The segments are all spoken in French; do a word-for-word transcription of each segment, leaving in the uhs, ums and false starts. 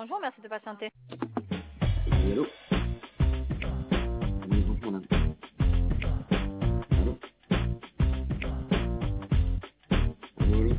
Bonjour, merci de patienter. Oui, allô. Oui, bonjour, madame. Allô. Allô, allô.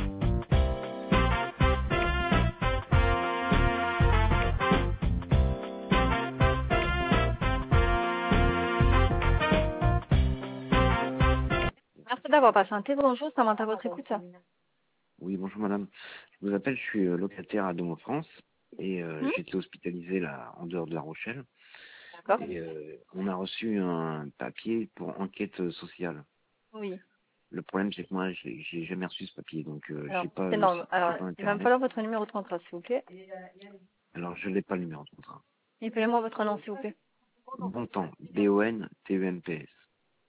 Merci d'avoir patienté. Bonjour, Samantha, à votre écoute. Oui, bonjour, madame. Je vous appelle, je suis euh, locataire à Dom en France et euh, Hmm. j'ai été hospitalisé là, en dehors de La Rochelle. D'accord. Et euh, on a reçu un papier pour enquête euh, sociale. Oui. Le problème, c'est que moi, j'ai j'ai jamais reçu ce papier, donc euh, Alors, j'ai pas c'est le normal. site, j'ai Alors, pas il va me Internet. falloir votre numéro de contrat, s'il vous plaît. Alors, je n'ai pas le numéro de contrat. Et appelez-moi votre nom, s'il vous plaît. Bon temps, B O N T E M P S.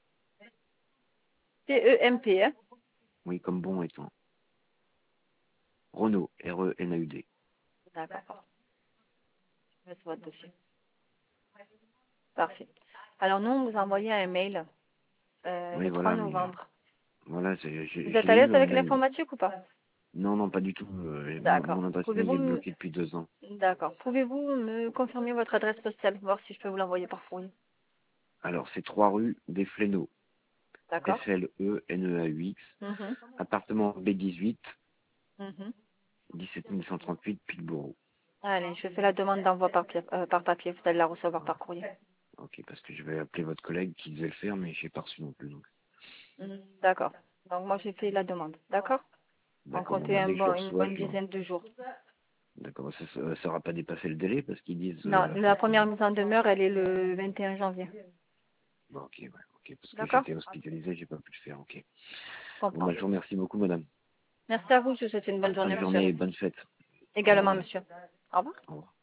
T E M P, hein. Oui, comme bon et temps. Renaud, R E N A U D. D'accord. Je vais sur votre dossier. Parfait. Alors, nous, on vous a envoyé un mail euh, Oui, le trois voilà, mais euh, novembre. voilà, c'est- je, Vous je êtes à l'ai eu l'aise le avec mail. l'informatique ou pas? Non, non, pas du tout. Euh, mon, D'accord. mon adresse mail Pouvez-vous est me... bloquée depuis deux ans. D'accord. Pouvez-vous me confirmer votre adresse postale, voir si je peux vous l'envoyer par courrier? Alors, c'est trois rue des Fléneaux, D'accord. F L E N E A U X, Mhm. appartement B dix-huit, Mhm. dix-sept mille cent trente-huit, Pilleborough. Allez, je fais la demande d'envoi par, pi- euh, par papier. Vous allez la recevoir par courrier. Ok, parce que je vais appeler votre collègue qui devait le faire, mais j'ai pas reçu non plus. Donc. Mhm. D'accord. Donc moi j'ai fait la demande. D'accord. On D'accord, bon, comptait bah, un dès que je le bon, une reçois, bonne je l'en- dizaine de jours. D'accord, ça ne sera pas dépassé le délai parce qu'ils disent... Non, euh, la première mise en demeure, elle est le vingt et un janvier. bon, ok, ouais, ok, parce que D'accord. j'étais hospitalisé, j'ai pas pu le faire, ok. Je Bon, comprends. bah, je vous remercie beaucoup, madame. Merci à vous. Je vous souhaite une bonne Bonne fin journée, de monsieur. journée et bonne fête. Au revoir, Également, madame. monsieur. Au revoir. Au revoir.